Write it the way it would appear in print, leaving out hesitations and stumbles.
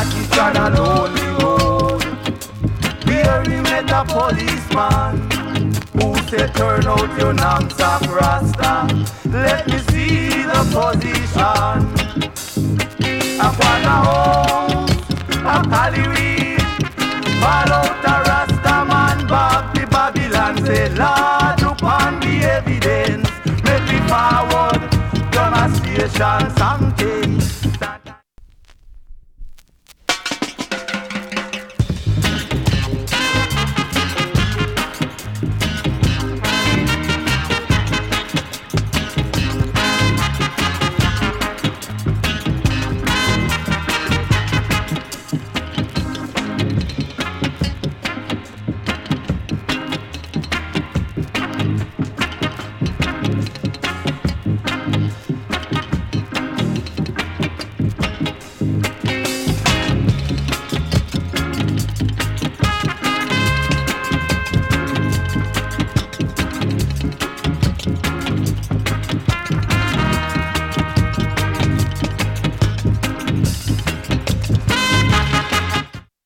he trod a lonely road. Where he met a policeman who said, turn out your knapsack rasta. Let me see the position. Upon a house, a Caliweed, fall out a rasta man back the Babylon. Say, Lord, look on the evidence. Make me forward, demonstration, something.